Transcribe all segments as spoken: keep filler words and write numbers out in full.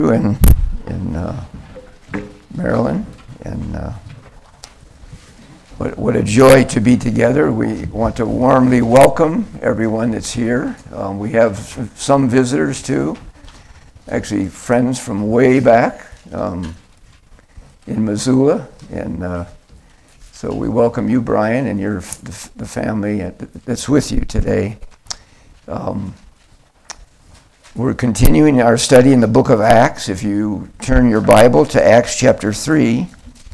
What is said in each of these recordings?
in in uh, Maryland, and uh, what, what a joy to be together. We want to warmly welcome everyone that's here. Um, we have some visitors too, actually friends from way back um, in Missoula, and uh, so we welcome you, Brian, and your the, the family that's with you today. Um, We're continuing our study in the book of Acts. If you turn your Bible to Acts chapter three,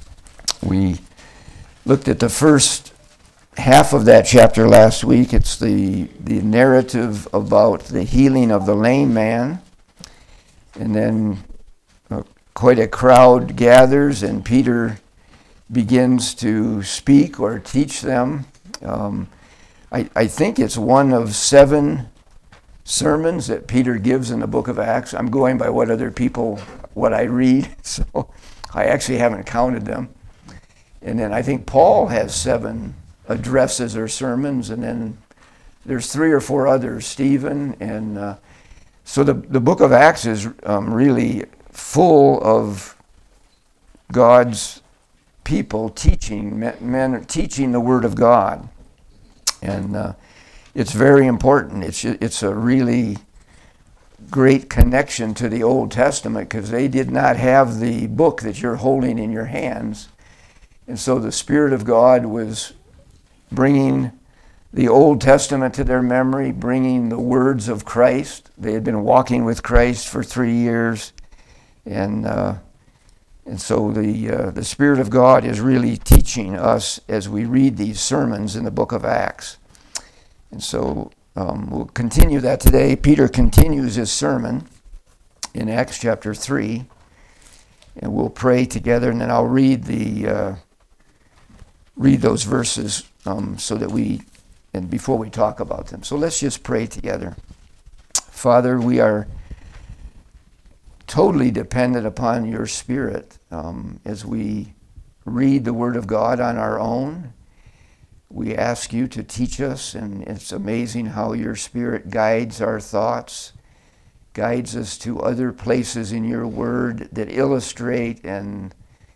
we looked at the first half of that chapter last week. It's the, the narrative about the healing of the lame man. And then uh, quite a crowd gathers, and Peter begins to speak or teach them. Um, I, I think it's one of seven sermons that Peter gives in the book of Acts. I'm going by what other people, what I read, so I actually haven't counted them. And then I think Paul has seven addresses or sermons, and then there's three or four others, Stephen, and uh, so the, the book of Acts is um, really full of God's people teaching, men, men teaching the Word of God. And uh, It's very important. It's it's a really great connection to the Old Testament, because they did not have the book that you're holding in your hands. And so the Spirit of God was bringing the Old Testament to their memory, bringing the words of Christ. They had been walking with Christ for three years. And uh, and so the, uh, the Spirit of God is really teaching us as we read these sermons in the book of Acts. And so um, we'll continue that today. Peter continues his sermon in Acts chapter three, and we'll pray together, and then I'll read the uh, read those verses um, so that we, and before we talk about them. So let's just pray together. Father, we are totally dependent upon your Spirit um, as we read the Word of God on our own. We ask you to teach us, and it's amazing how your Spirit guides our thoughts, guides us to other places in your word that illustrate and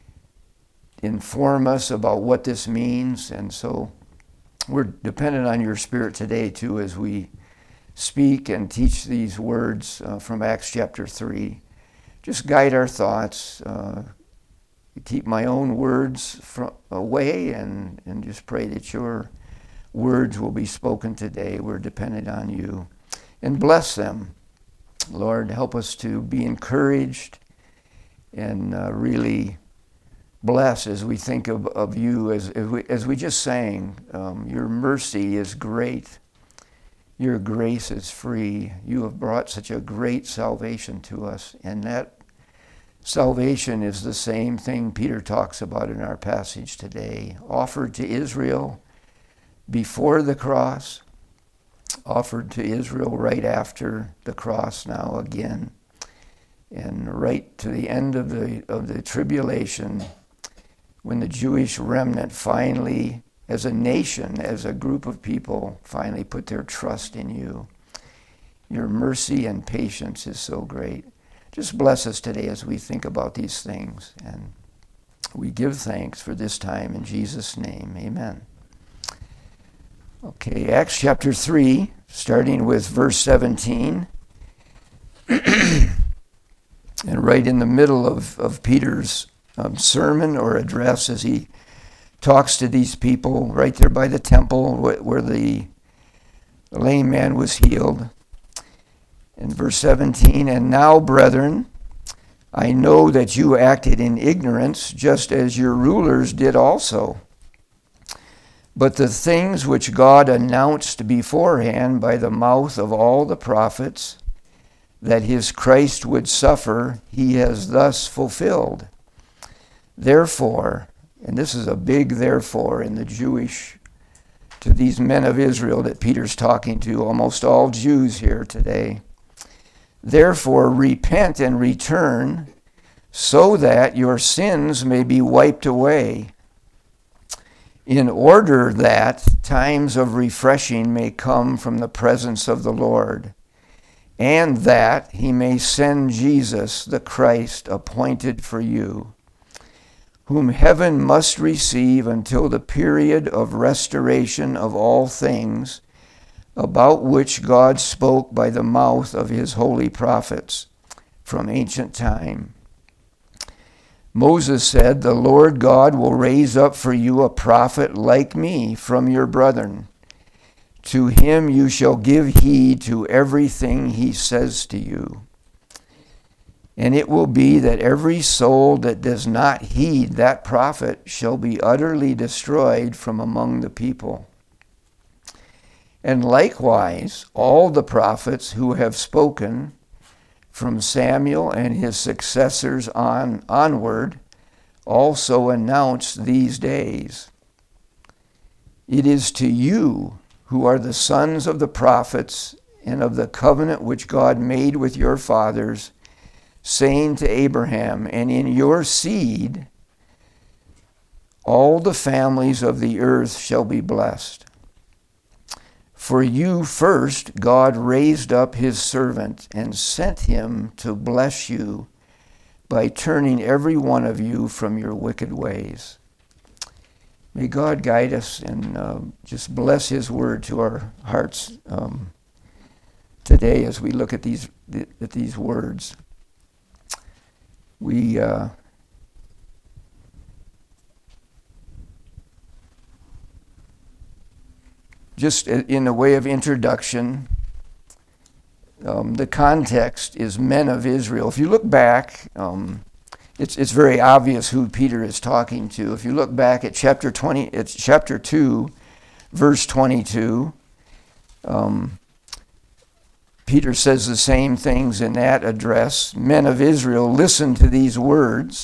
inform us about what this means. And so we're dependent on your Spirit today too, as we speak and teach these words uh, from Acts chapter three. Just guide our thoughts, uh, keep my own words from away, and, and just pray that your words will be spoken today. We're dependent on you. And bless them. Lord, help us to be encouraged and uh, really bless as we think of, of you, as, as, we, as we just sang. Um, your mercy is great. Your grace is free. You have brought such a great salvation to us, and that salvation is the same thing Peter talks about in our passage today. Offered to Israel before the cross, offered to Israel right after the cross now again, and right to the end of the of the tribulation, when the Jewish remnant finally, as a nation, as a group of people, finally put their trust in you. Your mercy and patience is so great. Just bless us today as we think about these things. And we give thanks for this time in Jesus' name. Amen. Okay, Acts chapter three, starting with verse seventeen. And right in the middle of, of Peter's um, sermon or address, as he talks to these people right there by the temple wh- where the lame man was healed. In verse seventeen, and now, brethren, I know that you acted in ignorance, just as your rulers did also. But the things which God announced beforehand by the mouth of all the prophets, that his Christ would suffer, he has thus fulfilled. Therefore, and this is a big therefore in the Jewish, to these men of Israel that Peter's talking to, almost all Jews here today. Therefore, repent and return, so that your sins may be wiped away, in order that times of refreshing may come from the presence of the Lord, and that he may send Jesus, the Christ, appointed for you, whom heaven must receive until the period of restoration of all things, about which God spoke by the mouth of his holy prophets from ancient time. Moses said, "The Lord God will raise up for you a prophet like me from your brethren. To him you shall give heed to everything he says to you. And it will be that every soul that does not heed that prophet shall be utterly destroyed from among the people. And likewise, all the prophets who have spoken from Samuel and his successors on onward also announce these days. It is to you who are the sons of the prophets and of the covenant which God made with your fathers, saying to Abraham, and in your seed all the families of the earth shall be blessed. For you first God raised up his servant and sent him to bless you by turning every one of you from your wicked ways." May God guide us and uh, just bless his word to our hearts um, today as we look at these at these words. We uh, just in the way of introduction, um, the context is men of Israel. If you look back, um, it's it's very obvious who Peter is talking to. If you look back at chapter twenty, it's chapter two, verse twenty-two. Um, Peter says the same things in that address. Men of Israel, listen to these words.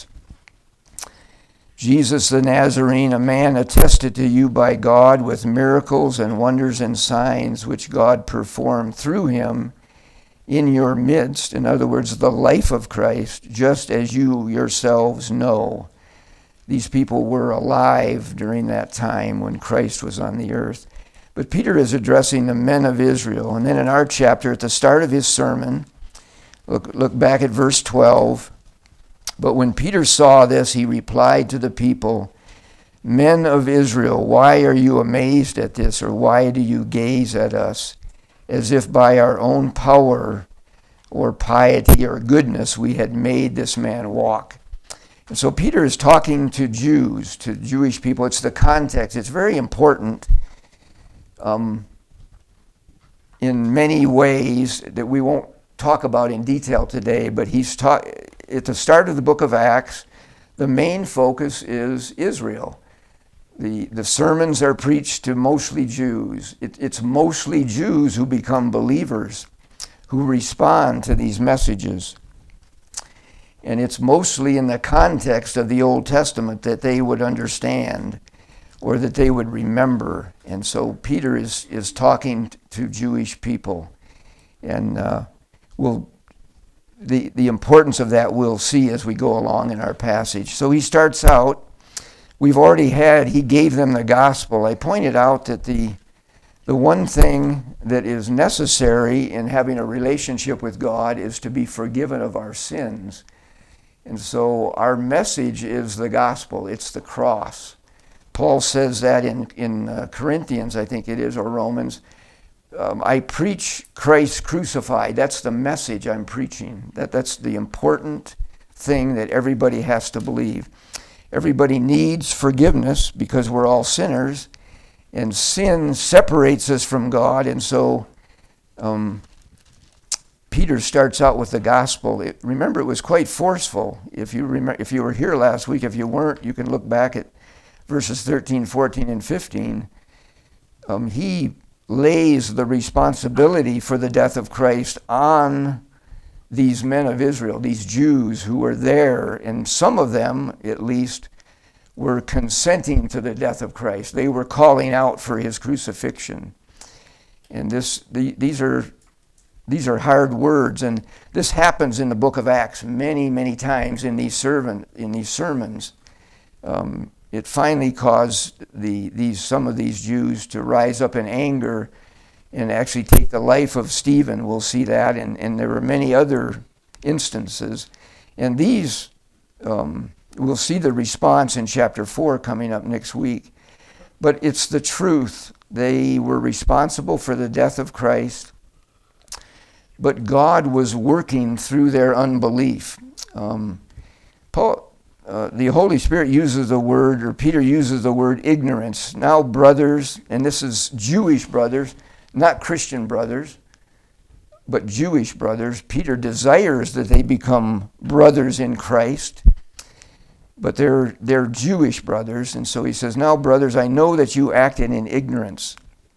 Jesus the Nazarene, a man attested to you by God with miracles and wonders and signs which God performed through him in your midst. In other words, the life of Christ, just as you yourselves know. These people were alive during that time when Christ was on the earth. But Peter is addressing the men of Israel. And then in our chapter, at the start of his sermon, look, look back at verse twelve. But when Peter saw this, he replied to the people, "Men of Israel, why are you amazed at this, or why do you gaze at us, as if by our own power or piety or goodness we had made this man walk?" And so Peter is talking to Jews, to Jewish people. It's the context. It's very important um, in many ways that we won't talk about in detail today, but he's ta- at the start of the book of Acts, the main focus is Israel. The, the sermons are preached to mostly Jews. It, it's mostly Jews who become believers, who respond to these messages. And it's mostly in the context of the Old Testament that they would understand or that they would remember. And so Peter is, is talking to Jewish people. And uh, we'll, the, the importance of that we'll see as we go along in our passage. So he starts out, we've already had, he gave them the gospel. I pointed out that the the one thing that is necessary in having a relationship with God is to be forgiven of our sins. And so our message is the gospel. It's the cross. Paul says that in, in uh, Corinthians, I think it is, or Romans. Um, I preach Christ crucified. That's the message I'm preaching. That, that's the important thing that everybody has to believe. Everybody needs forgiveness because we're all sinners, and sin separates us from God. And so um, Peter starts out with the gospel. It, remember, it was quite forceful. If you remember, if you were here last week, if you weren't, you can look back at verses thirteen, fourteen, and fifteen. Um, he lays the responsibility for the death of Christ on these men of Israel, these Jews who were there, and some of them, at least, were consenting to the death of Christ. They were calling out for his crucifixion. And this, the, these are these are hard words, and this happens in the book of Acts many, many times in these servant in these sermons. Um, it finally caused the these some of these Jews to rise up in anger and actually take the life of Stephen. We'll see that, and, and there were many other instances. And these, um, we'll see the response in chapter four coming up next week. But it's the truth. They were responsible for the death of Christ, but God was working through their unbelief. Um, Paul, uh, the Holy Spirit uses the word, or Peter uses the word ignorance. Now, brothers, and this is Jewish brothers, not Christian brothers, but Jewish brothers. Peter desires that they become brothers in Christ, but they're they're Jewish brothers. And so he says, now, brothers, I know that you acted in ignorance,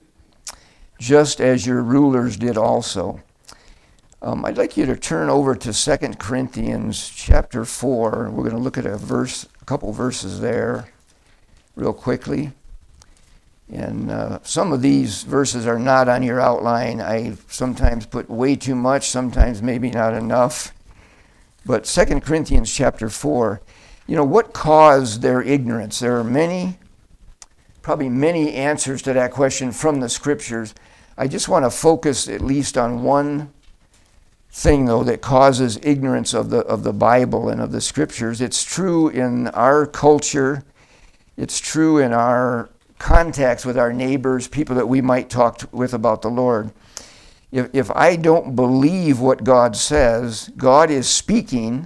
just as your rulers did also. Um, I'd like you to turn over to Second Corinthians chapter four. We're going to look at a verse, a couple verses there real quickly. And uh, some of these verses are not on your outline. I sometimes put way too much, sometimes maybe not enough. But Second Corinthians chapter four, you know, what caused their ignorance? There are many, probably many answers to that question from the scriptures. I just want to focus at least on one thing, though, that causes ignorance of the of the Bible and of the scriptures. It's true in our culture. It's true in our contacts with our neighbors, people that we might talk to, with about the Lord. If if I don't believe what God says, God is speaking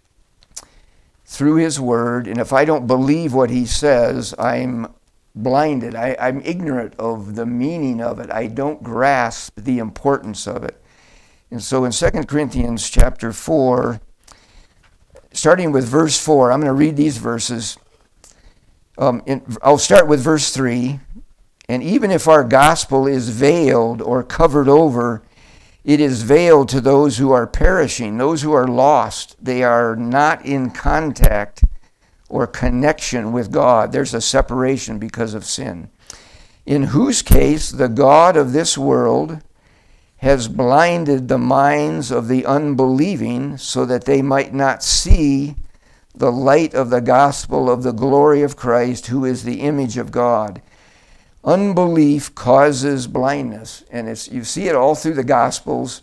through his word, and if I don't believe what he says, I'm blinded. I, I'm ignorant of the meaning of it. I don't grasp the importance of it. And so in Second Corinthians chapter four, starting with verse four, I'm going to read these verses. Um, in, I'll start with verse three. And even if our gospel is veiled or covered over, it is veiled to those who are perishing, those who are lost. They are not in contact or connection with God. There's a separation because of sin. In whose case the God of this world has blinded the minds of the unbelieving so that they might not see the light of the gospel of the glory of Christ, who is the image of God. Unbelief causes blindness, and it's you see it all through the Gospels.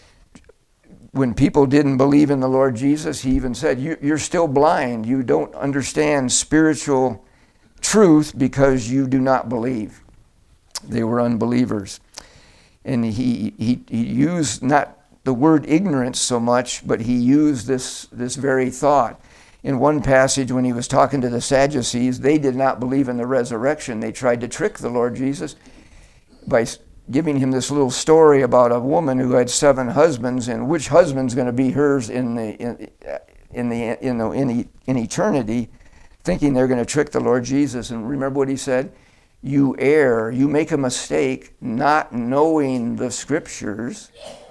When people didn't believe in the Lord Jesus, he even said, you, you're still blind. You don't understand spiritual truth because you do not believe. They were unbelievers. And he, he, he used not the word ignorance so much, but he used this, this very thought. In one passage, when he was talking to the Sadducees, they did not believe in the resurrection. They tried to trick the Lord Jesus by giving him this little story about a woman who had seven husbands, and which husband's going to be hers in the in, in the in the in, in eternity, thinking they're going to trick the Lord Jesus. And remember what he said? You err, you make a mistake, not knowing the scriptures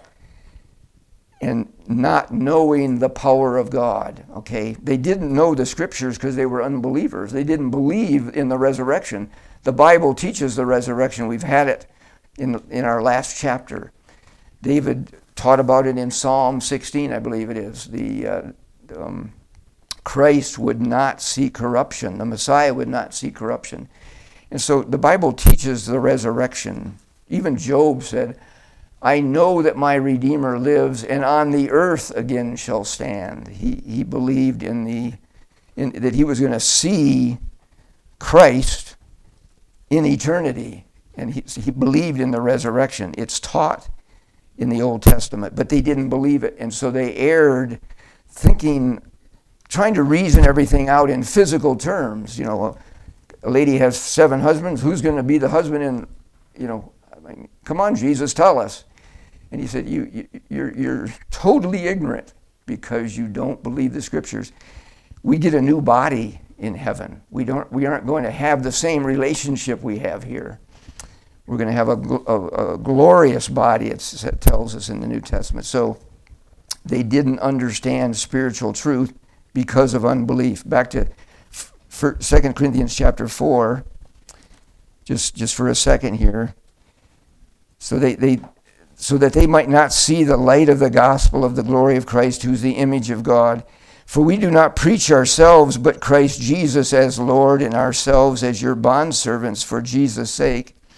and not knowing the power of God, okay? They didn't know the scriptures because they were unbelievers. They didn't believe in the resurrection. The Bible teaches the resurrection. We've had it in, in our last chapter. David taught about it in Psalm sixteen, I believe it is. The uh, um, Christ would not see corruption. The Messiah would not see corruption. And so the Bible teaches the resurrection. Even Job said, I know that my Redeemer lives, and on the earth again shall stand. He he believed in the in, that he was going to see Christ in eternity, and he, he believed in the resurrection. It's taught in the Old Testament, but they didn't believe it, and so they erred, thinking, trying to reason everything out in physical terms. You know, a lady has seven husbands. Who's going to be the husband in, you know? I mean, come on, Jesus, tell us. And he said, you, you, you're, you're totally ignorant because you don't believe the scriptures. We get a new body in heaven. We don't. We aren't going to have the same relationship we have here. We're going to have a, a, a glorious body, it tells us in the New Testament. So they didn't understand spiritual truth because of unbelief. Back to Second Corinthians chapter four, just, just for a second here. So they, they, so that they might not see the light of the gospel of the glory of Christ, who's the image of God. For we do not preach ourselves, but Christ Jesus as Lord, and ourselves as your bondservants for Jesus' sake.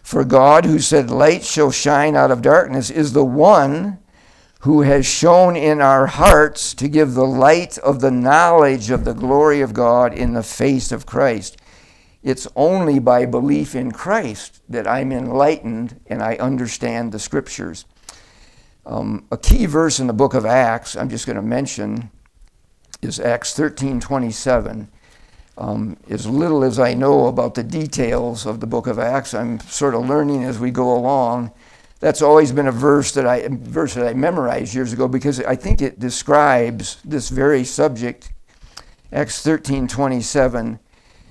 For God, who said, light shall shine out of darkness, is the one who has shone in our hearts to give the light of the knowledge of the glory of God in the face of Christ. It's only by belief in Christ that I'm enlightened and I understand the Scriptures. Um, a key verse in the book of Acts, I'm just going to mention, is Acts thirteen twenty-seven. Um, as little as I know about the details of the book of Acts, I'm sort of learning as we go along. That's always been a verse that I verse that I memorized years ago because I think it describes this very subject. Acts thirteen twenty-seven,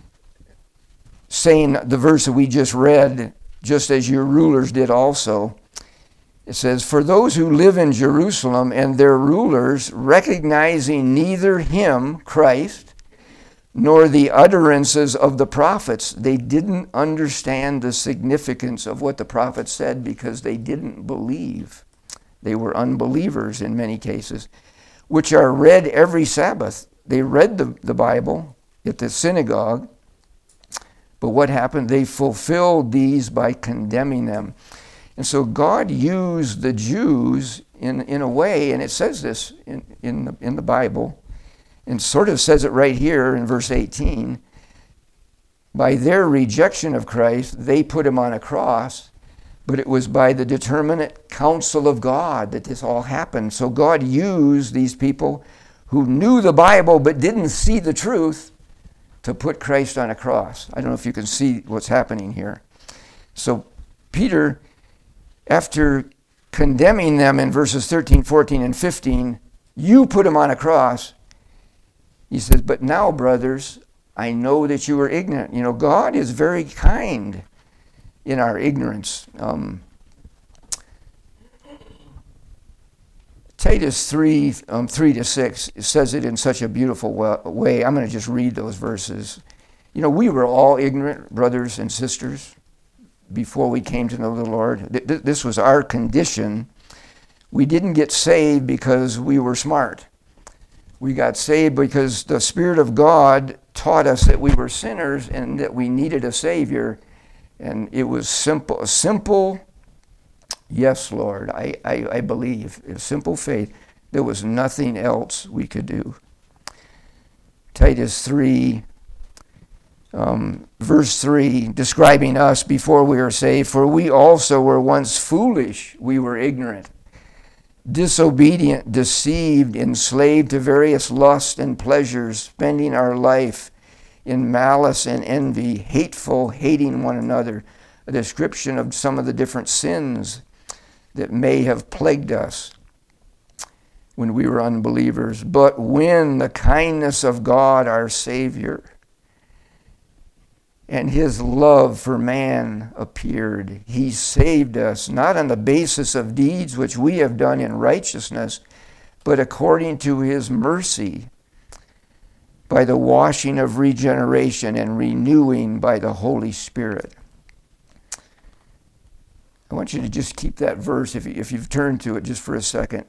saying the verse that we just read, just as your rulers did also. It says, for those who live in Jerusalem and their rulers, recognizing neither him, Christ, nor the utterances of the prophets. They didn't understand the significance of what the prophets said because they didn't believe. They were unbelievers in many cases, which are read every Sabbath. They read the, the Bible at the synagogue, but what happened? They fulfilled these by condemning them. And so God used the Jews in, in a way, and it says this in, in, the, in the Bible, and sort of says it right here in verse eighteen. By their rejection of Christ, they put him on a cross, but it was by the determinate counsel of God that this all happened. So God used these people who knew the Bible but didn't see the truth to put Christ on a cross. I don't know if you can see what's happening here. So Peter, after condemning them in verses thirteen, fourteen, and fifteen, you put him on a cross. He says, but now, brothers, I know that you were ignorant. You know, God is very kind in our ignorance. Um, Titus three, um, three to six says it in such a beautiful way. I'm going to just read those verses. You know, we were all ignorant, brothers and sisters, before we came to know the Lord. This was our condition. We didn't get saved because we were smart. We got saved because the Spirit of God taught us that we were sinners and that we needed a Savior. And it was simple, a simple, yes, Lord, I, I, I believe, a simple faith. There was nothing else we could do. Titus three, um, verse three, describing us before we were saved, for we also were once foolish, we were ignorant, disobedient, deceived, enslaved to various lusts and pleasures, spending our life in malice and envy, hateful, hating one another, a description of some of the different sins that may have plagued us when we were unbelievers. But when the kindness of God, our Savior, and his love for man appeared, he saved us, not on the basis of deeds which we have done in righteousness, but according to his mercy, by the washing of regeneration and renewing by the Holy Spirit. I want you to just keep that verse, if, you, if you've turned to it just for a second.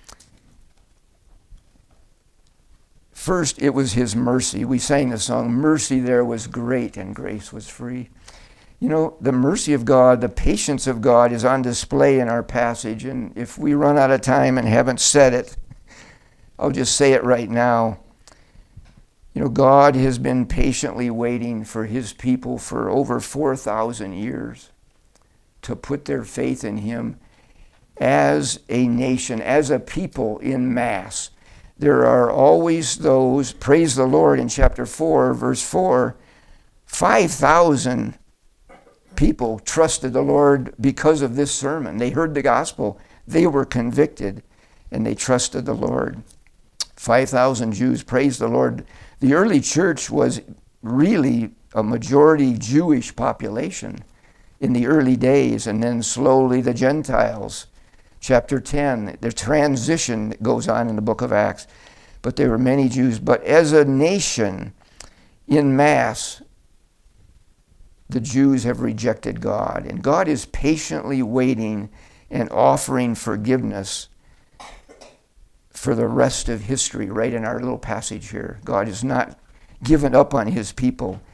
First, it was his mercy. We sang the song, mercy there was great and grace was free. You know, the mercy of God, the patience of God is on display in our passage. And if we run out of time and haven't said it, I'll just say it right now. You know, God has been patiently waiting for his people for over four thousand years to put their faith in him as a nation, as a people in mass. There are always those, praise the Lord, in chapter four, verse four, five thousand people trusted the Lord because of this sermon. They heard the gospel, they were convicted, and they trusted the Lord. five thousand Jews, praise the Lord. The early church was really a majority Jewish population in the early days, and then slowly the Gentiles. Chapter ten, the transition that goes on in the book of Acts. But there were many Jews. But as a nation, in mass, the Jews have rejected God. And God is patiently waiting and offering forgiveness for the rest of history, right in our little passage here. God has not given up on his people.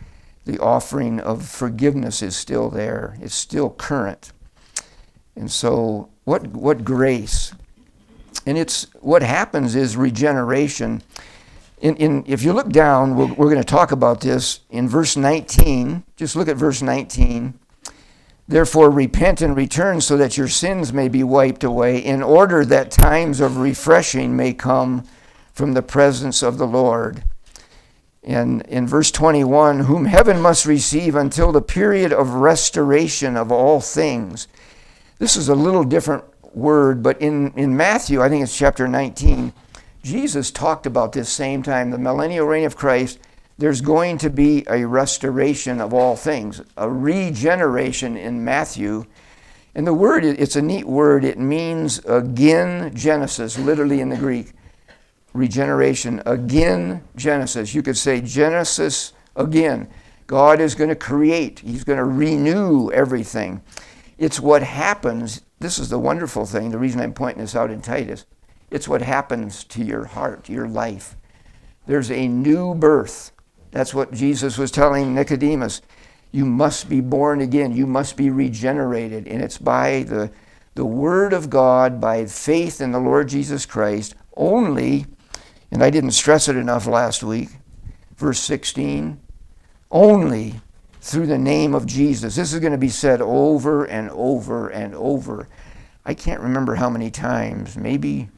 the offering of forgiveness is still there. It's still current. And so what what grace. And it's what happens is regeneration. In, in if you look down, we're, we're going to talk about this in verse nineteen. Just look at verse nineteen. Therefore repent and return so that your sins may be wiped away, in order that times of refreshing may come from the presence of the Lord. And in verse twenty-one, whom heaven must receive until the period of restoration of all things. This is a little different word, but in, in Matthew, I think it's chapter nineteen, Jesus talked about this same time, the millennial reign of Christ. There's going to be a restoration of all things, a regeneration in Matthew. And the word, it's a neat word. It means again Genesis, literally in the Greek. Regeneration, again Genesis. You could say Genesis again. God is going to create. He's going to renew everything. It's what happens. This is the wonderful thing. The reason I'm pointing this out in Titus. It's what happens to your heart, your life. There's a new birth. That's what Jesus was telling Nicodemus. You must be born again. You must be regenerated. And it's by the, the Word of God, by faith in the Lord Jesus Christ, only, and I didn't stress it enough last week, verse sixteen, only through the name of Jesus. This is going to be said over and over and over. I can't remember how many times, maybe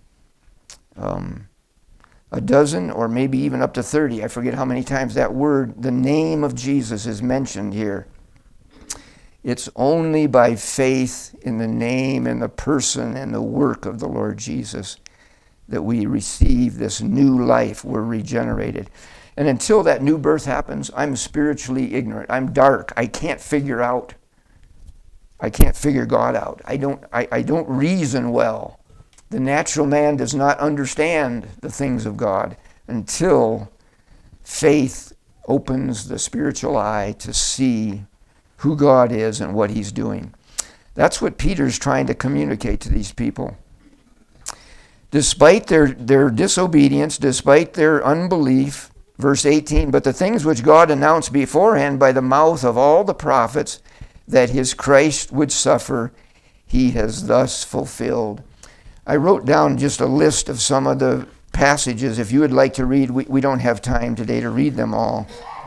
um, a dozen or maybe even up to thirty. I forget how many times that word, the name of Jesus, is mentioned here. It's only by faith in the name and the person and the work of the Lord Jesus that we receive this new life. We're regenerated. And until that new birth happens, I'm spiritually ignorant. I'm dark. I can't figure out. I can't figure God out. I don't, I, I don't reason well. The natural man does not understand the things of God until faith opens the spiritual eye to see who God is and what he's doing. That's what Peter's trying to communicate to these people. Despite their, their disobedience, despite their unbelief, verse eighteen, but the things which God announced beforehand by the mouth of all the prophets that his Christ would suffer, he has thus fulfilled. I wrote down just a list of some of the passages. If you would like to read, we, we don't have time today to read them all.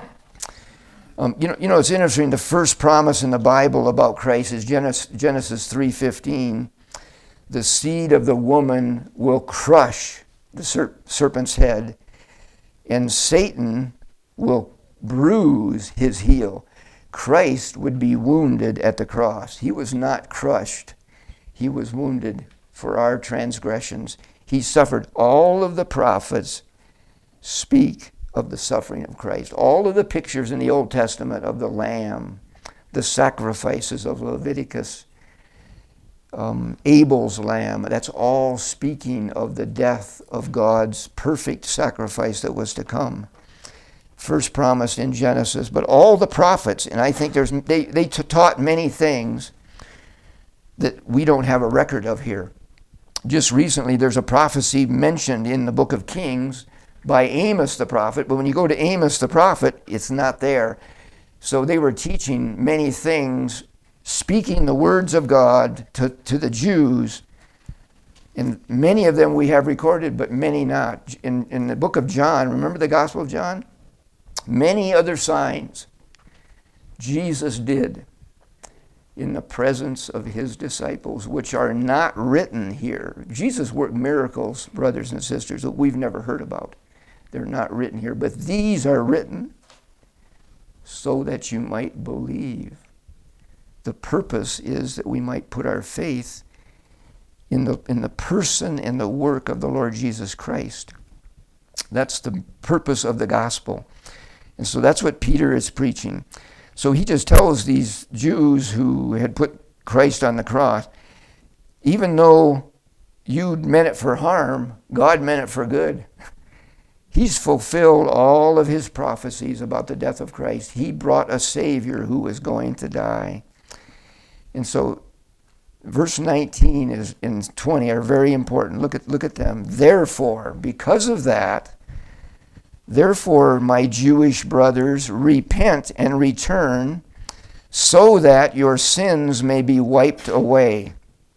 Um, you know, you know, it's interesting. The first promise in the Bible about Christ is Genesis, Genesis three fifteen. The seed of the woman will crush the ser- serpent's head, and Satan will bruise his heel. Christ would be wounded at the cross. He was not crushed. He was wounded for our transgressions. He suffered. All of the prophets speak of the suffering of Christ. All of the pictures in the Old Testament of the Lamb, the sacrifices of Leviticus, um, Abel's lamb, that's all speaking of the death of God's perfect sacrifice that was to come. First promised in Genesis, but all the prophets, and I think there's they, they taught many things that we don't have a record of here. Just recently, there's a prophecy mentioned in the book of Kings by Amos the prophet, but when you go to Amos the prophet, it's not there. So they were teaching many things, speaking the words of God to, to the Jews, and many of them we have recorded, but many not. In, in the book of John, remember the Gospel of John? Many other signs Jesus did in the presence of his disciples, which are not written here. Jesus worked miracles, brothers and sisters, that we've never heard about. They're not written here, but these are written so that you might believe. The purpose is that we might put our faith in the, in the person and the work of the Lord Jesus Christ. That's the purpose of the gospel. And so that's what Peter is preaching. So he just tells these Jews who had put Christ on the cross, even though you meant it for harm, God meant it for good. He's fulfilled all of his prophecies about the death of Christ. He brought a Savior who was going to die. And so verse nineteen is, and twenty are very important. Look at, look at them. Therefore, because of that, Therefore, my Jewish brothers, repent and return, so that your sins may be wiped away.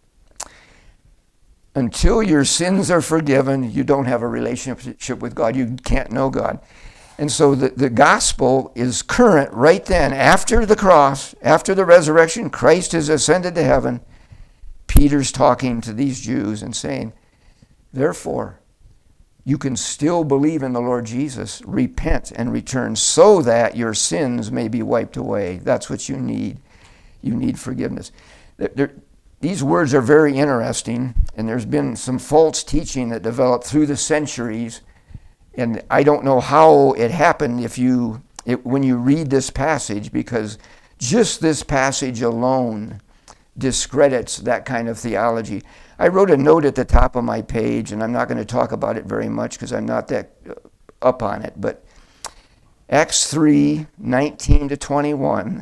Until your sins are forgiven, you don't have a relationship with God. You can't know God. And so the, the gospel is current right then. After the cross, after the resurrection, Christ has ascended to heaven. Peter's talking to these Jews and saying, therefore, you can still believe in the Lord Jesus, repent and return so that your sins may be wiped away. That's what you need. You need forgiveness. There, there, these words are very interesting, and there's been some false teaching that developed through the centuries, and I don't know how it happened if you, it, when you read this passage, because just this passage alone discredits that kind of theology. I wrote a note at the top of my page, and I'm not going to talk about it very much because I'm not that up on it, but Acts three, nineteen to twenty-one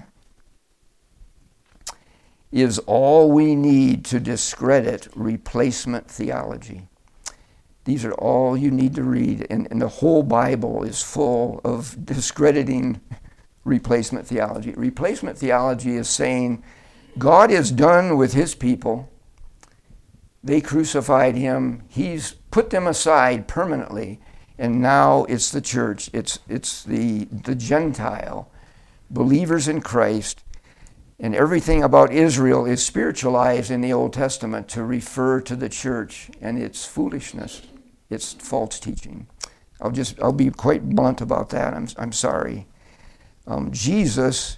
is all we need to discredit replacement theology. These are all you need to read, and, and the whole Bible is full of discrediting replacement theology. Replacement theology is saying God is done with his people. They crucified him. He's put them aside permanently. And now it's the church. It's it's the, the Gentile, believers in Christ. And everything about Israel is spiritualized in the Old Testament to refer to the church. And it's foolishness. It's false teaching. I'll just, I'll be quite blunt about that. I'm, I'm sorry. Um, Jesus,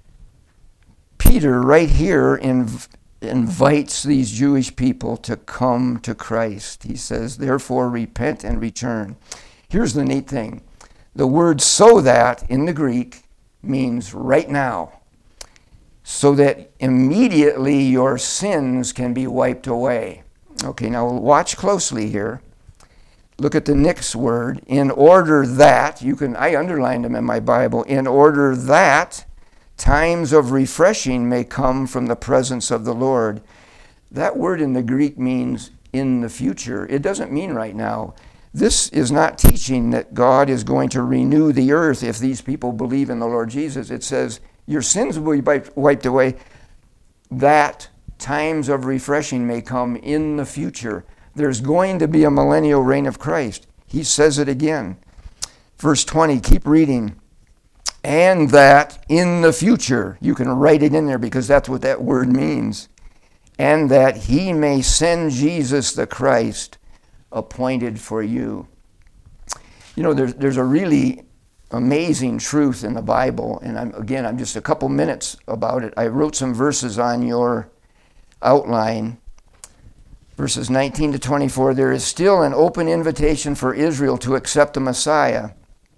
Peter right here inv- invites these Jewish people to come to Christ. He says, therefore, repent and return. Here's the neat thing. The word so that in the Greek means right now, so that immediately your sins can be wiped away. Okay, now watch closely here. Look at the next word. In order that, you can, I underlined them in my Bible, in order that times of refreshing may come from the presence of the Lord. That word in the Greek means in the future. It doesn't mean right now. This is not teaching that God is going to renew the earth if these people believe in the Lord Jesus. It says your sins will be wiped away, that times of refreshing may come in the future. There's going to be a millennial reign of Christ. He says it again. Verse twenty, keep reading. And that in the future, you can write it in there because that's what that word means. And that he may send Jesus the Christ appointed for you. You know, there's, there's a really amazing truth in the Bible. And I'm, again, I'm just a couple minutes about it. I wrote some verses on your outline. Verses nineteen to twenty-four, there is still an open invitation for Israel to accept the Messiah.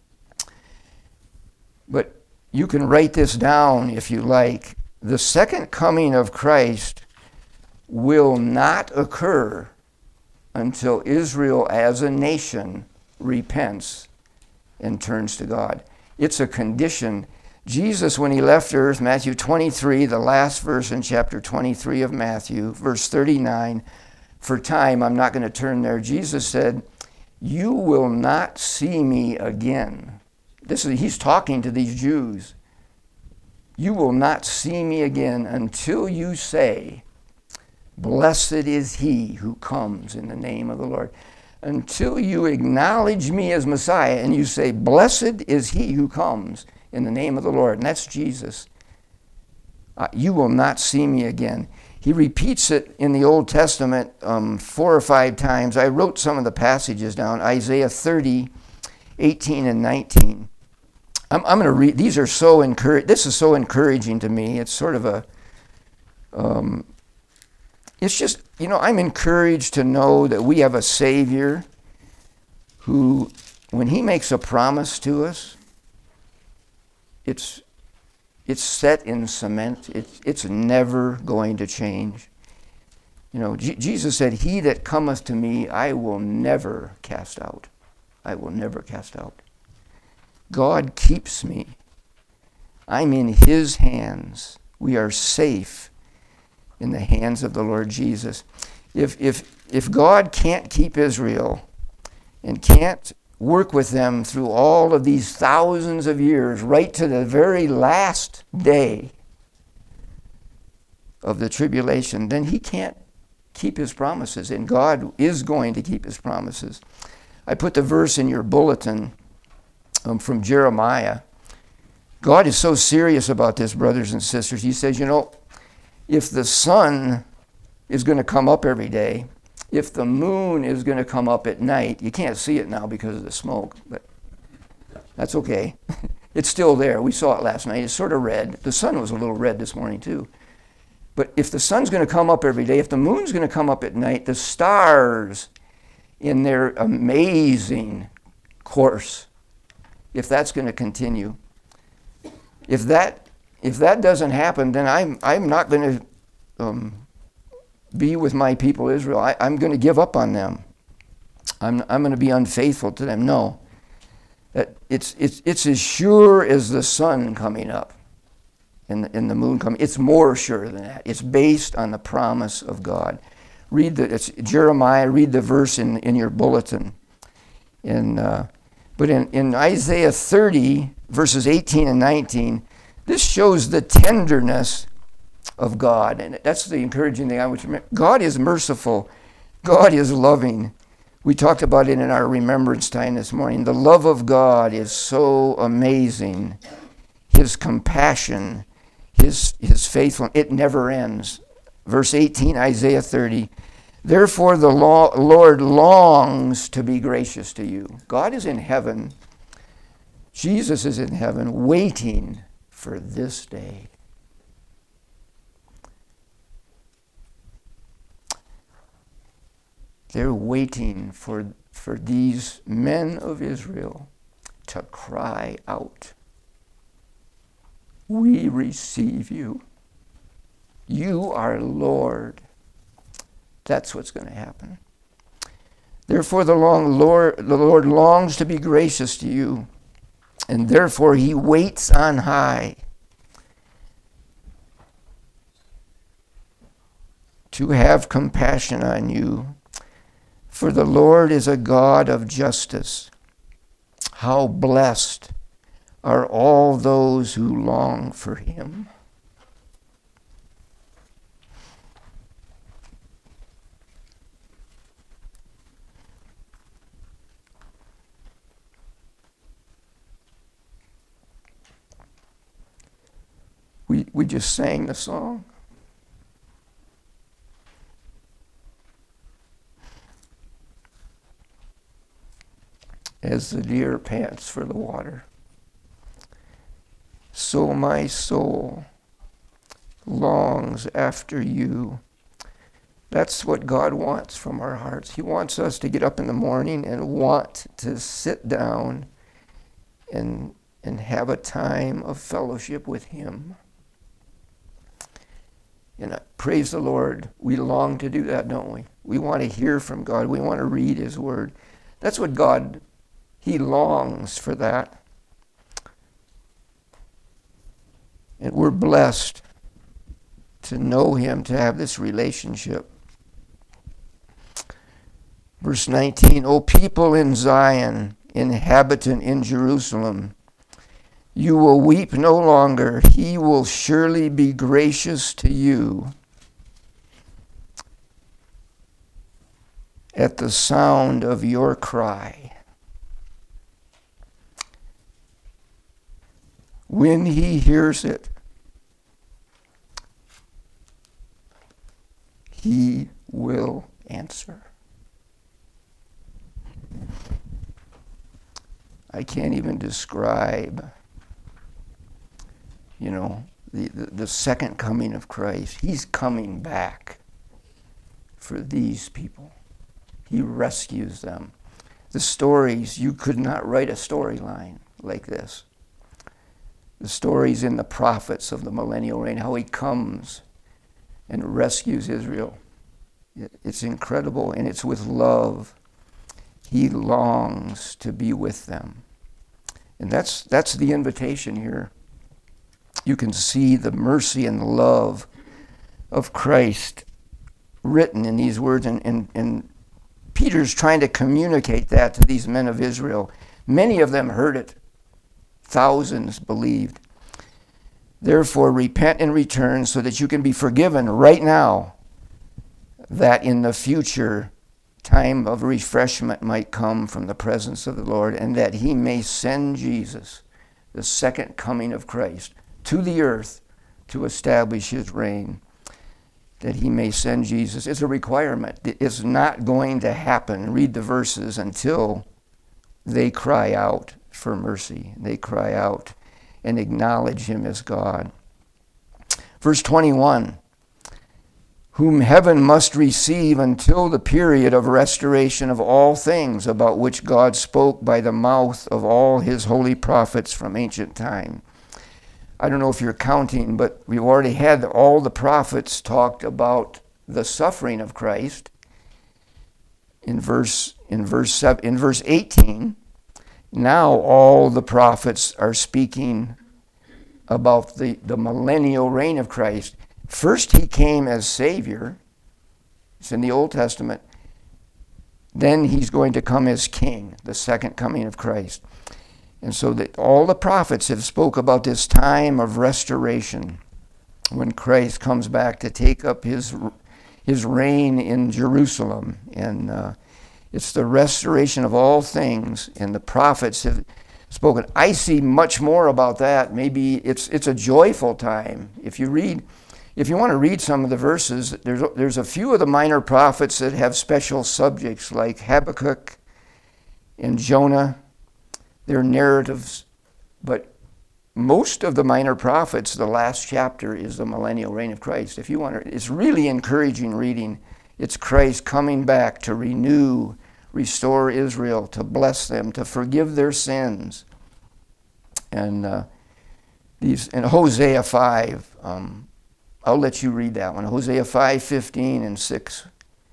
But you can write this down if you like. The second coming of Christ will not occur until Israel as a nation repents and turns to God. It's a condition. Jesus, when he left earth, Matthew twenty-three, the last verse in chapter twenty-three of Matthew, verse thirty-nine, for time, I'm not going to turn there. Jesus said, you will not see me again. This is, he's talking to these Jews. You will not see me again until you say, blessed is he who comes in the name of the Lord. Until you acknowledge me as Messiah and you say, blessed is he who comes in the name of the Lord. And that's Jesus. Uh, you will not see me again. He repeats it in the Old Testament um, four or five times. I wrote some of the passages down. Isaiah thirty, eighteen and nineteen. I'm, I'm going to read. These are so encouraging. This is so encouraging to me. It's sort of a, um, it's just, you know, I'm encouraged to know that we have a Savior who, when he makes a promise to us, it's It's set in cement. It's, it's never going to change. You know, G- Jesus said, he that cometh to me, I will never cast out. I will never cast out. God keeps me. I'm in his hands. We are safe in the hands of the Lord Jesus. If, if, if God can't keep Israel and can't work with them through all of these thousands of years, right to the very last day of the tribulation, then he can't keep his promises, and God is going to keep his promises. I put the verse in your bulletin um, from Jeremiah. God is so serious about this, brothers and sisters. He says, you know, if the sun is going to come up every day, if the moon is going to come up at night, you can't see it now because of the smoke, but that's okay. It's still there. We saw it last night. It's sort of red. The sun was a little red this morning too. But if the sun's going to come up every day, if the moon's going to come up at night, the stars in their amazing course, if that's going to continue, if that if that doesn't happen, then I'm I'm not going to um, be with my people Israel. I, I'm going to give up on them. I'm I'm going to be unfaithful to them. No, that it's it's it's as sure as the sun coming up. And the, and the moon coming, it's more sure than that. It's based on the promise of God. Read the it's Jeremiah. Read the verse in, in your bulletin. In uh, but in, in Isaiah thirty verses eighteen and nineteen, this shows the tenderness of God, and that's the encouraging thing I want to remember. God is merciful. God is loving. We talked about it in our remembrance time this morning. The love of God is so amazing. His compassion. His, his faithfulness, it never ends. Verse eighteen, Isaiah thirty, therefore the law, Lord longs to be gracious to you. God is in heaven. Jesus is in heaven waiting for this day. They're waiting for, for these men of Israel to cry out. We receive you. You are Lord. That's what's going to happen. Therefore, the, long Lord, the Lord longs to be gracious to you, and therefore he waits on high to have compassion on you. For the Lord is a God of justice. How blessed are all those who long for him. We, we just sang the song. As the deer pants for the water, so my soul longs after you. That's what God wants from our hearts. He wants us to get up in the morning and want to sit down and, and have a time of fellowship with him. And praise the Lord, we long to do that, don't we? We want to hear from God. We want to read his word. That's what God, he longs for that. And we're blessed to know him, to have this relationship. Verse nineteen, O people in Zion, inhabitant in Jerusalem, you will weep no longer. He will surely be gracious to you. At the sound of your cry. When he hears it, he will answer. I can't even describe, you know, the, the, the second coming of Christ. He's coming back for these people. He rescues them. The stories, you could not write a storyline like this. The stories in the prophets of the millennial reign, how he comes and rescues Israel. It's incredible, and it's with love. He longs to be with them. And that's that's the invitation here. You can see the mercy and love of Christ written in these words, and, and, and Peter's trying to communicate that to these men of Israel. Many of them heard it. Thousands believed. Therefore, repent and return so that you can be forgiven right now, that in the future time of refreshment might come from the presence of the Lord, and that he may send Jesus, the second coming of Christ, to the earth to establish his reign. That he may send Jesus. It's a requirement. It's not going to happen, read the verses, until they cry out for mercy. They cry out and acknowledge him as God. Verse twenty-one, whom heaven must receive until the period of restoration of all things, about which God spoke by the mouth of all his holy prophets from ancient time. I don't know if you're counting, but we've already had all the prophets talked about the suffering of Christ in verse in verse seven, in verse eighteen. Now all the prophets are speaking about the, the millennial reign of Christ. First he came as Savior. It's in the Old Testament. Then he's going to come as King, the second coming of Christ. And so that all the prophets have spoke about this time of restoration when Christ comes back to take up his his reign in Jerusalem. And uh, it's the restoration of all things, and the prophets have spoken. I see much more about that. Maybe it's it's a joyful time. If you read, if you want to read some of the verses, there's there's a few of the minor prophets that have special subjects, like Habakkuk and Jonah. They're narratives, but most of the minor prophets, the last chapter is the millennial reign of Christ. If you want to, it's really encouraging reading. It's Christ coming back to renew, restore Israel, to bless them, to forgive their sins. And uh, these in Hosea five, um, I'll let you read that one. Hosea five, fifteen and six,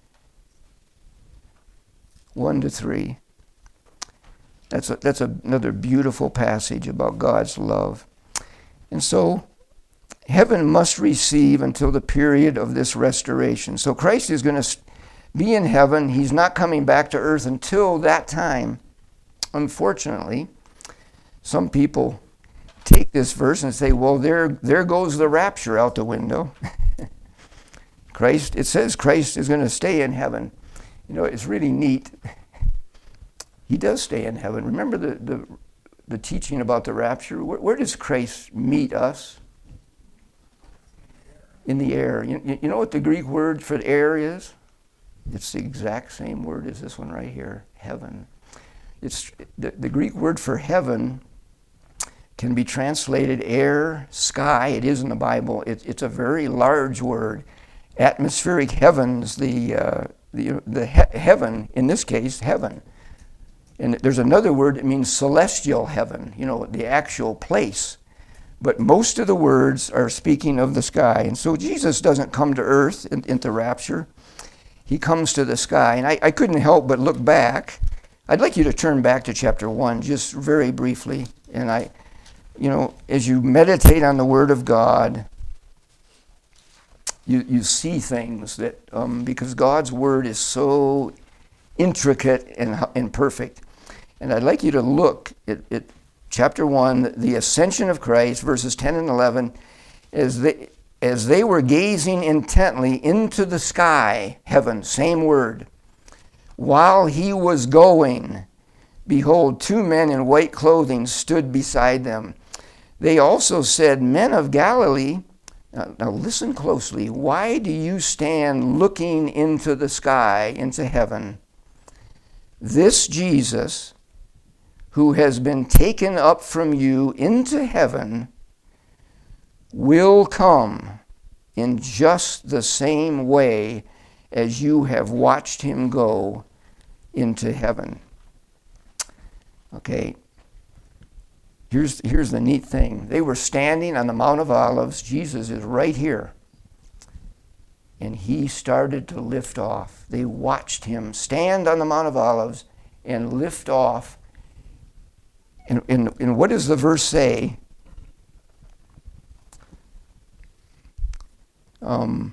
one to three. That's a, that's a, another beautiful passage about God's love. And so heaven must receive until the period of this restoration. So Christ is going to be in heaven. He's not coming back to earth until that time. Unfortunately, some people take this verse and say, well, there, there goes the rapture out the window. Christ, it says Christ is going to stay in heaven. You know, it's really neat. He does stay in heaven. Remember the, the, the teaching about the rapture? Where, where does Christ meet us? In the air. You, you know what the Greek word for air is? It's the exact same word as this one right here, heaven. It's the, the Greek word for heaven can be translated air, sky. It is in the Bible. It, it's a very large word. Atmospheric heavens, the, uh, the, the he- heaven, in this case, heaven. And there's another word that means celestial heaven, you know, the actual place. But most of the words are speaking of the sky. And so Jesus doesn't come to earth in, into rapture. He comes to the sky. And I, I couldn't help but look back. I'd like you to turn back to chapter one just very briefly. And I, you know, as you meditate on the Word of God, you, you see things that, um, because God's Word is so intricate and, and perfect. And I'd like you to look at, at chapter one, the ascension of Christ, verses ten and eleven, as they, as they were gazing intently into the sky, heaven, same word, while he was going, behold, two men in white clothing stood beside them. They also said, Men of Galilee, now, now listen closely, why do you stand looking into the sky, into heaven? This Jesus, who has been taken up from you into heaven, will come in just the same way as you have watched him go into heaven. Okay, here's, here's the neat thing. They were standing on the Mount of Olives. Jesus is right here. And he started to lift off. They watched him stand on the Mount of Olives and lift off. And, and, and what does the verse say? Um,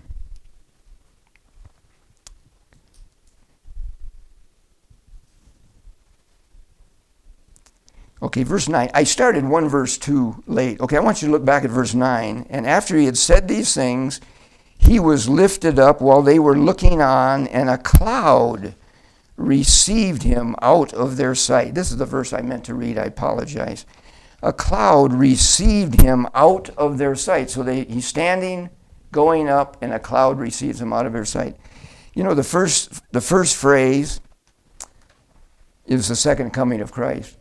Okay, verse nine. I started one verse too late. Okay, I want you to look back at verse nine. And after he had said these things, he was lifted up while they were looking on, and a cloud received him out of their sight. This is the verse I meant to read. I apologize. A cloud received him out of their sight. So they, he's standing, going up, and a cloud receives him out of their sight. You know, the first, the first phrase is the second coming of Christ.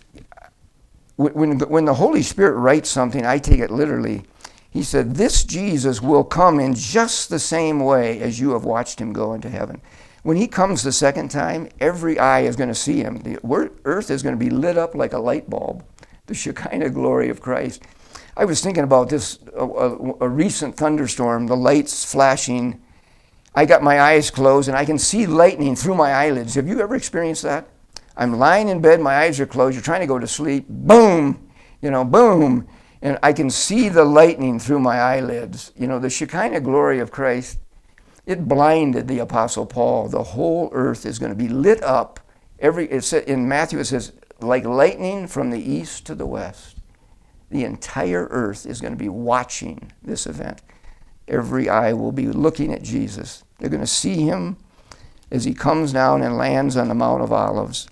When, when the Holy Spirit writes something, I take it literally. He said, this Jesus will come in just the same way as you have watched him go into heaven. When he comes the second time, every eye is going to see him. The earth is going to be lit up like a light bulb, the Shekinah glory of Christ. I was thinking about this, a, a, a recent thunderstorm, the lights flashing. I got my eyes closed, and I can see lightning through my eyelids. Have you ever experienced that? I'm lying in bed, my eyes are closed, you're trying to go to sleep, boom, you know, boom, and I can see the lightning through my eyelids. You know, the Shekinah glory of Christ, it blinded the Apostle Paul. The whole earth is going to be lit up. Every it said, in Matthew it says, like lightning from the east to the west. The entire earth is going to be watching this event. Every eye will be looking at Jesus. They're going to see him as he comes down and lands on the Mount of Olives.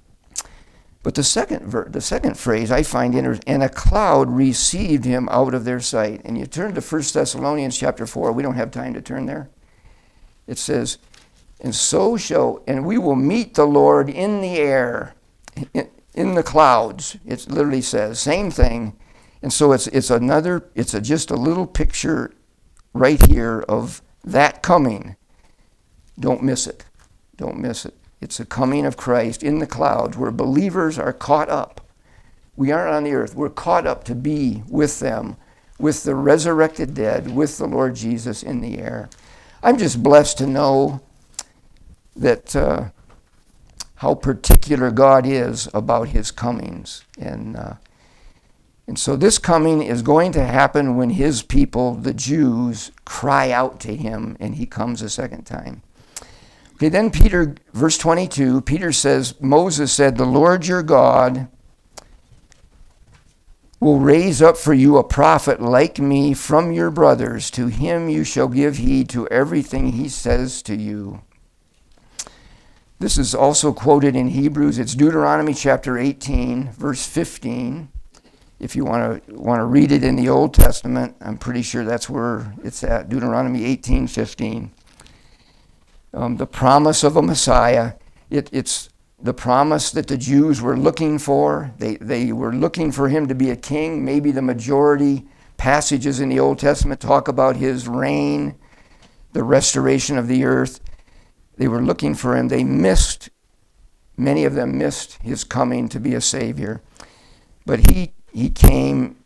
But the second ver- the second phrase I find interesting, and a cloud received him out of their sight. And you turn to First Thessalonians chapter four. We don't have time to turn there. It says, and so shall, and we will meet the Lord in the air, in, in the clouds. It literally says, same thing. And so it's it's another, it's a, just a little picture right here of that coming. Don't miss it. Don't miss it. It's the coming of Christ in the clouds where believers are caught up. We aren't on the earth. We're caught up to be with them, with the resurrected dead, with the Lord Jesus in the air. I'm just blessed to know that uh, how particular God is about his comings. And, uh, and so this coming is going to happen when his people, the Jews, cry out to him and he comes a second time. Okay, then Peter, verse twenty-two, Peter says, Moses said, the Lord your God will raise up for you a prophet like me from your brothers. To him you shall give heed to everything he says to you. This is also quoted in Hebrews. It's Deuteronomy chapter eighteen, verse fifteen. If you want to want to read it in the Old Testament, I'm pretty sure that's where it's at, Deuteronomy eighteen fifteen. Um, the promise of a Messiah, it, it's the promise that the Jews were looking for. They, they were looking for him to be a king. Maybe the majority passages in the Old Testament talk about his reign, the restoration of the earth. They were looking for him. They missed, many of them missed his coming to be a Savior. But he, he came.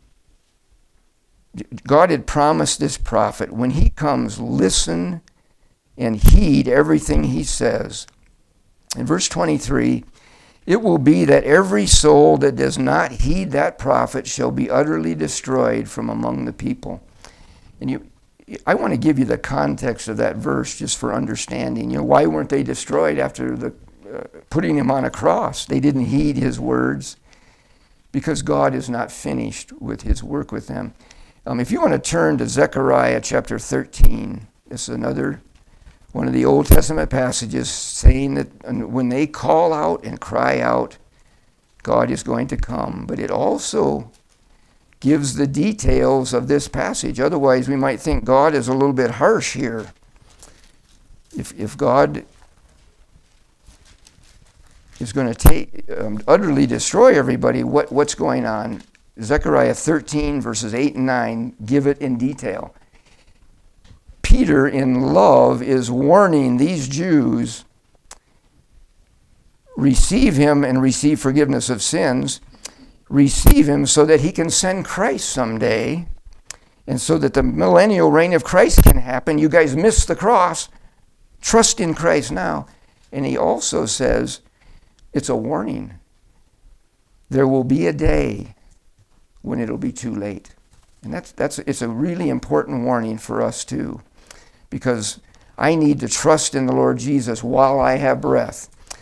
God had promised this prophet, when he comes, listen and heed everything he says. In verse twenty-three, it will be that every soul that does not heed that prophet shall be utterly destroyed from among the people. And you, I want to give you the context of that verse just for understanding. You know, why weren't they destroyed after the uh, putting him on a cross? They didn't heed his words because God is not finished with his work with them. Um, if you want to turn to Zechariah chapter thirteen, this is another one of the Old Testament passages saying that when they call out and cry out, God is going to come. But it also gives the details of this passage. Otherwise, we might think God is a little bit harsh here. If, if God is going to take um, utterly destroy everybody, what, what's going on? Zechariah thirteen, verses eight and nine, give it in detail. Peter, in love, is warning these Jews, receive him and receive forgiveness of sins. Receive him so that he can send Christ someday, and so that the millennial reign of Christ can happen. You guys missed the cross. Trust in Christ now. And he also says, it's a warning. There will be a day when it'll be too late. And that's that's it's a really important warning for us too, because I need to trust in the Lord Jesus while I have breath.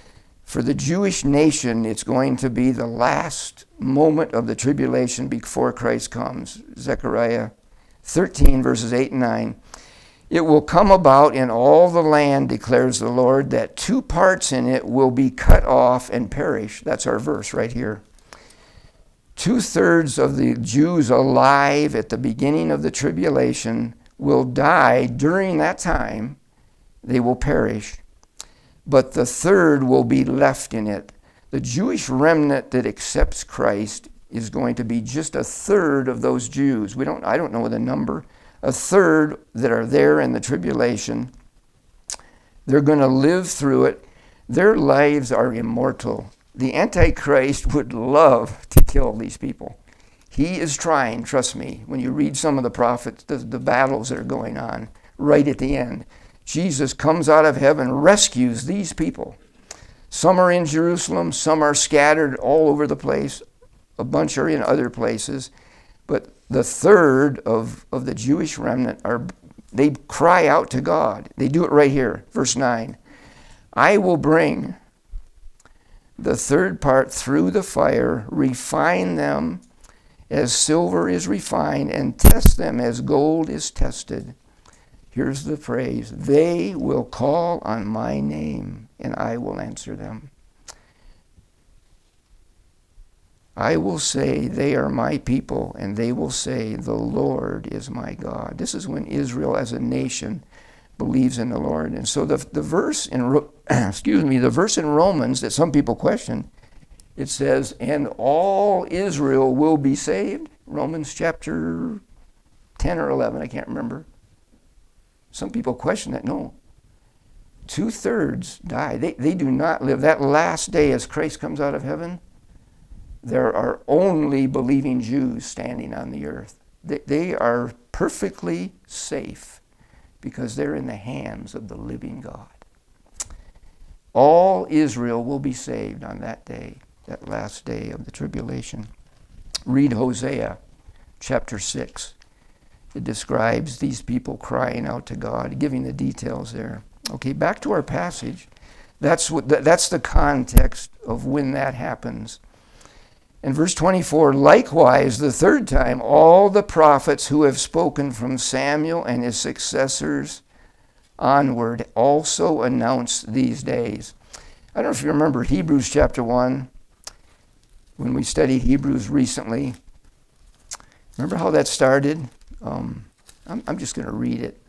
For the Jewish nation, it's going to be the last moment of the tribulation before Christ comes. Zechariah thirteen, verses eight and nine. It will come about in all the land, declares the Lord, that two parts in it will be cut off and perish. That's our verse right here. Two-thirds of the Jews alive at the beginning of the tribulation will die during that time. They will perish. But the third will be left in it. The Jewish remnant that accepts Christ is going to be just a third of those Jews. We don't, I don't know the number. A third that are there in the tribulation. They're going to live through it. Their lives are immortal. The Antichrist would love to kill these people. He is trying, trust me, when you read some of the prophets, the, the battles that are going on right at the end. Jesus comes out of heaven, rescues these people. Some are in Jerusalem, some are scattered all over the place. A bunch are in other places. But the third of, of the Jewish remnant, are they cry out to God. They do it right here, verse nine. I will bring the third part through the fire, refine them as silver is refined, and test them as gold is tested. Here's the phrase, they will call on my name, and I will answer them. I will say, they are my people, and they will say, the Lord is my God. This is when Israel as a nation believes in the Lord. And so the, the verse in excuse me, the verse in Romans that some people question, it says, and all Israel will be saved. Romans chapter ten or eleven, I can't remember. Some people question that. No. Two-thirds die. They, they do not live. That last day as Christ comes out of heaven, there are only believing Jews standing on the earth. They, they are perfectly safe because they're in the hands of the living God. All Israel will be saved on that day, that last day of the tribulation. Read Hosea chapter six. It describes these people crying out to God, giving the details there. Okay, back to our passage. That's what that's the context of when that happens. In verse twenty-four, likewise, the third time, all the prophets who have spoken from Samuel and his successors onward also announce these days. I don't know if you remember Hebrews chapter one, when we studied Hebrews recently. Remember how that started? Um, I'm, I'm just going to read it.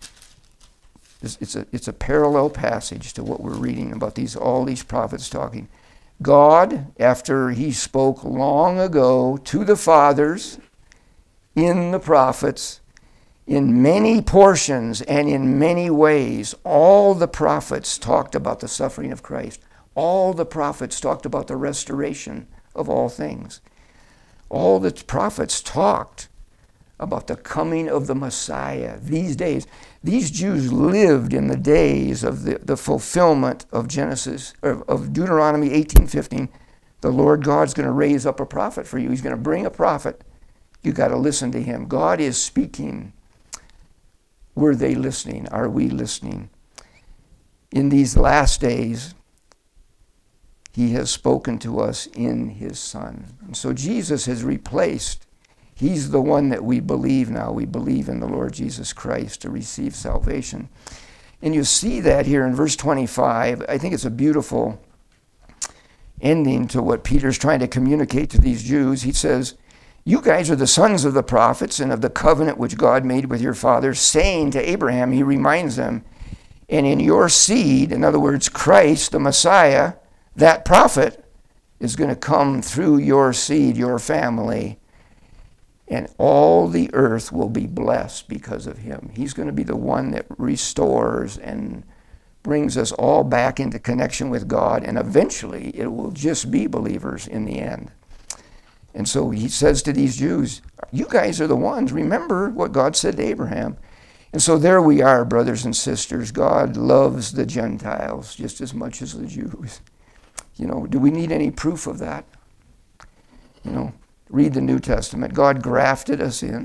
It's, it's a it's a parallel passage to what we're reading about these all these prophets talking. God, after he spoke long ago to the fathers in the prophets, in many portions and in many ways, all the prophets talked about the suffering of Christ. All the prophets talked about the restoration of all things. All the prophets talked about the coming of the Messiah. These days, these Jews lived in the days of the, the fulfillment of Genesis, of, of Deuteronomy eighteen fifteen. The Lord God's going to raise up a prophet for you. He's going to bring a prophet. You got to listen to him. God is speaking. Were they listening? Are we listening? In these last days, he has spoken to us in his Son. And so Jesus has replaced. He's the one that we believe now. We believe in the Lord Jesus Christ to receive salvation. And you see that here in verse twenty-five. I think it's a beautiful ending to what Peter's trying to communicate to these Jews. He says, you guys are the sons of the prophets and of the covenant which God made with your fathers, saying to Abraham, he reminds them, and in your seed, in other words, Christ, the Messiah, that prophet is going to come through your seed, your family, and all the earth will be blessed because of him. He's going to be the one that restores and brings us all back into connection with God, and eventually it will just be believers in the end. And so he says to these Jews, you guys are the ones. Remember what God said to Abraham. And so there we are, brothers and sisters. God loves the Gentiles just as much as the Jews. You know, do we need any proof of that? You know, read the New Testament. God grafted us in.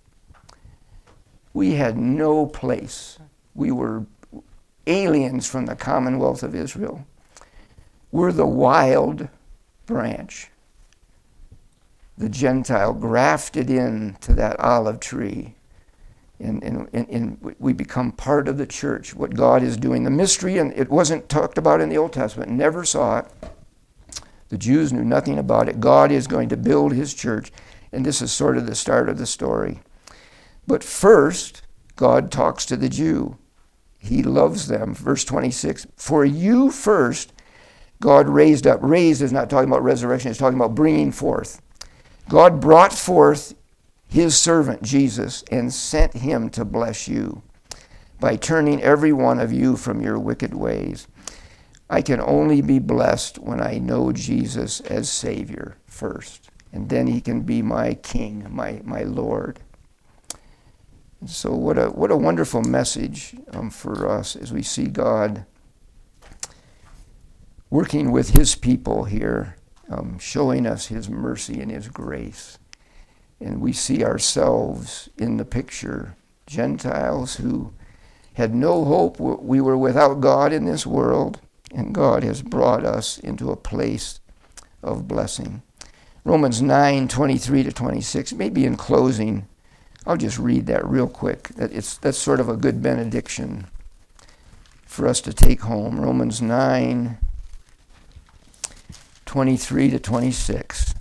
We had no place. We were aliens from the commonwealth of Israel. We're the wild branch, the Gentile grafted into that olive tree. And, and, and, and we become part of the church, what God is doing. The mystery, and it wasn't talked about in the Old Testament, never saw it. The Jews knew nothing about it. God is going to build his church, and this is sort of the start of the story. But first, God talks to the Jew. He loves them. Verse twenty-six, for you first, God raised up. Raised is not talking about resurrection, it's talking about bringing forth. God brought forth his servant, Jesus, and sent him to bless you by turning every one of you from your wicked ways. I can only be blessed when I know Jesus as Savior first, and then he can be my King, my, my Lord. And so what a what a wonderful message um, for us as we see God working with his people here, um, showing us his mercy and his grace. And we see ourselves in the picture, Gentiles who had no hope. We were without God in this world, and God has brought us into a place of blessing. Romans nine, twenty-three to twenty-six, maybe in closing, I'll just read that real quick. It's, that's sort of a good benediction for us to take home. Romans nine, twenty-three to twenty-six.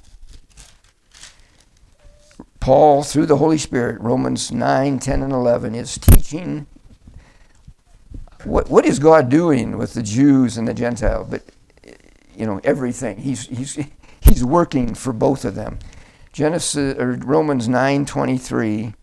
Paul, through the Holy Spirit, Romans nine, ten, and eleven, is teaching what what is God doing with the Jews and the Gentiles, but you know, everything. He's he's he's working for both of them. Genesis or Romans nine, twenty-three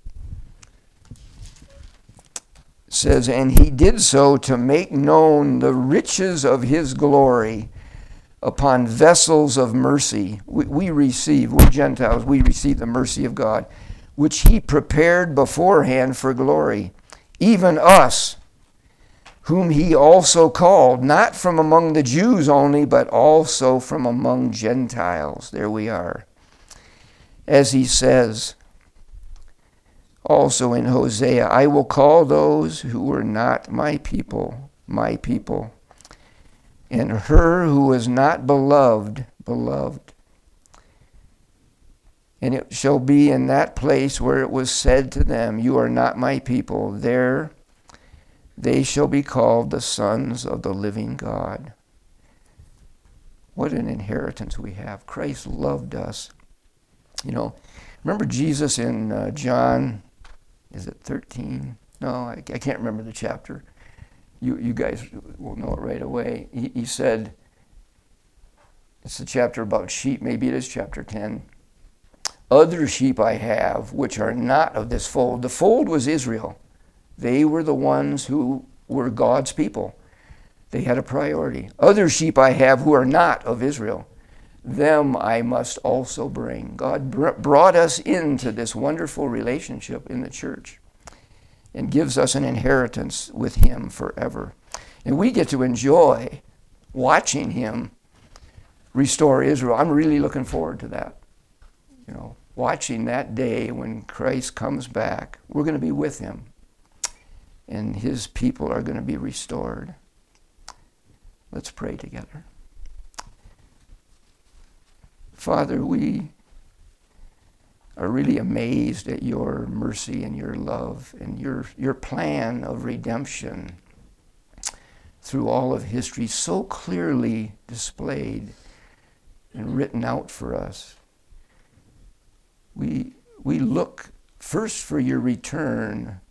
says, and he did so to make known the riches of his glory upon vessels of mercy. We, we receive, we're Gentiles, we receive the mercy of God, which he prepared beforehand for glory. Even us, whom he also called, not from among the Jews only, but also from among Gentiles. There we are. As he says also in Hosea, I will call those who were not my people, my people, and her who was not beloved, beloved. And it shall be in that place where it was said to them, you are not my people, there they shall be called the sons of the living God. What an inheritance we have. Christ loved us. You know, remember Jesus in uh, John, is it thirteen? No, I, I can't remember the chapter. You you guys will know it right away. He, he said, it's the chapter about sheep, maybe it is chapter ten. Other sheep I have, which are not of this fold. The fold was Israel. They were the ones who were God's people. They had a priority. Other sheep I have who are not of Israel. Them I must also bring. God br- brought us into this wonderful relationship in the church and gives us an inheritance with him forever. And we get to enjoy watching him restore Israel. I'm really looking forward to that. You know, watching that day when Christ comes back. We're going to be with him, and his people are going to be restored. Let's pray together. Father, we are really amazed at your mercy and your love and your, your plan of redemption through all of history, so clearly displayed and written out for us. We, we look first for your return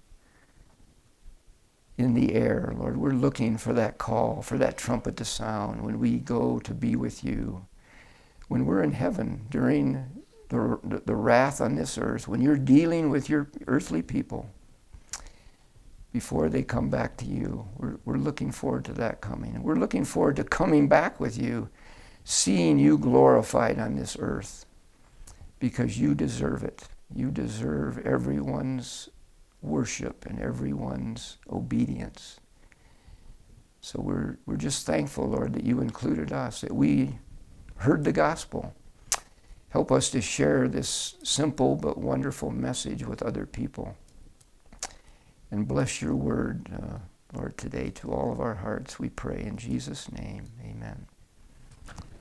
in the air, Lord. We're looking for that call, for that trumpet to sound when we go to be with you. When we're in heaven, during the, the, the wrath on this earth, when you're dealing with your earthly people before they come back to you, we're, we're looking forward to that coming. And we're looking forward to coming back with you, seeing you glorified on this earth, because you deserve it. You deserve everyone's worship and everyone's obedience. So we're we're just thankful, Lord, that you included us, that we heard the gospel. Help us to share this simple but wonderful message with other people. And bless your word, uh, Lord, today to all of our hearts, we pray in Jesus' name. Amen.